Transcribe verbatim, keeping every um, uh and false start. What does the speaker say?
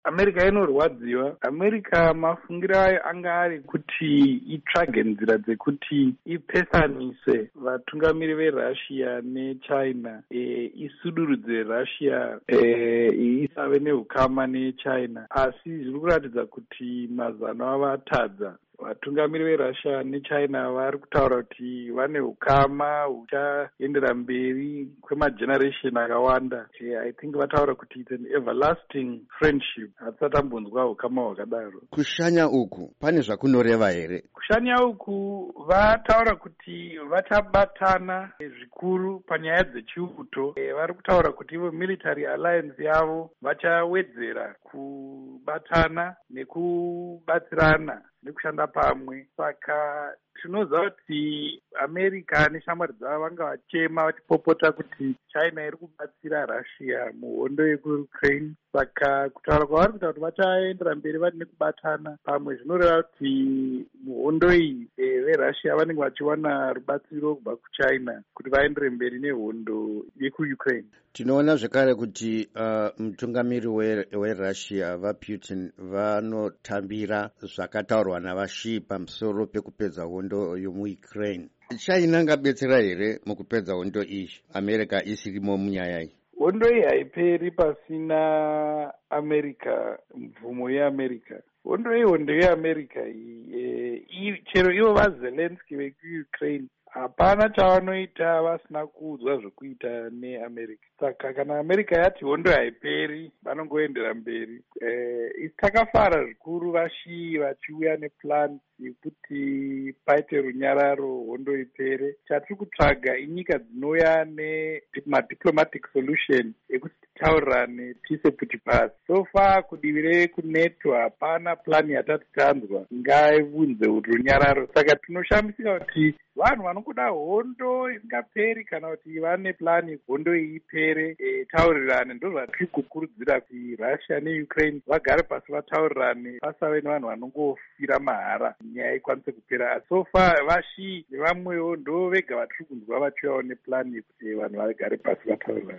America inorwadziwa. America mafungiro ayo anga ari kuti itsvage nzira dzekuti ipesanise vatungamiri veRussia neChina, e, isudurudze Russia e, isave neukama neChina, asi zviri kuratidza kuti mazano avatadza. Vatungamiri veRussia neChina vari kutaura kuti vane ukama huchaendera mberi kwemageneration akawanda. I think vataura kuti it's an everlasting friendship. Hatisati tambonzwa ukama hwakadaro. Kushanya uku pane zvakunoreva here? Kushanya uku vataura kuti vachabatana zvikuru panyaya dzechiuto. E, vari kutaura kuti ivo military alliance yavo vachawedzera kubatana nekubatsirana nekushanda pamwe. Saka tinoziva kuti America neshamwari dzavo vanga vachema vachipopota kuti China iri kubatsira Russia muhondo yekuUkraine. Saka kutaura kwavari kuita kuti vachaendera mberi vari nekubatana pamwe zvinoreva kuti muhondo iyi veRussia vanenge vachiwana rubatsiro kubva kuChina kuti vaendere mberi nehondo yekuUkraine. Tinoona zvekare kuti uh, mutungamiri weRussia vaPutin vanotambira zvakataurwa navaShii pamusoro pekupedza hondo yomuUkraine. China ngabetsera here mukupedza hondo iyi, America isirimo munyaya iyi? Hondo iyi haiperi pasina America, mvumo yeAmerica. Hondo iyi hondo yeAmerica iyi, e, chero ivo vaZelensky vekuUkraine hapana chavanoita vasina kuudzwa zvokuita neAmerica. Saka kana America yati hondo haiperi vanongoendera mberi. Eh, isi takafara zvikuru vaShii vachiuya neplan yekuti paite runyararo hondo ipere. Chatiri kutsvaga inyika dzinouya nemadiplomatic solution ekuti titaurirane tise kuti pasi. So far kudivi rekuNeto hapana plan yatati tanzwa ngaivunze runyararo. Saka tinoshamisika kuti vanhu vanokuda hondo isingaperi kana kuti vane plani hondo iyi ipere, e, taurirane. Ndo zvatiri kukurudzira kuti Russia neUkraine vagare pasi vataurirane, pasave nevanhu vanongofira mahara nyaya ikwanise kupera. So far vaShii nevamwewo ndo vega vatiri kunzwa vachiuyawo neplani yekuti vanhu vagare pasi vataurirane.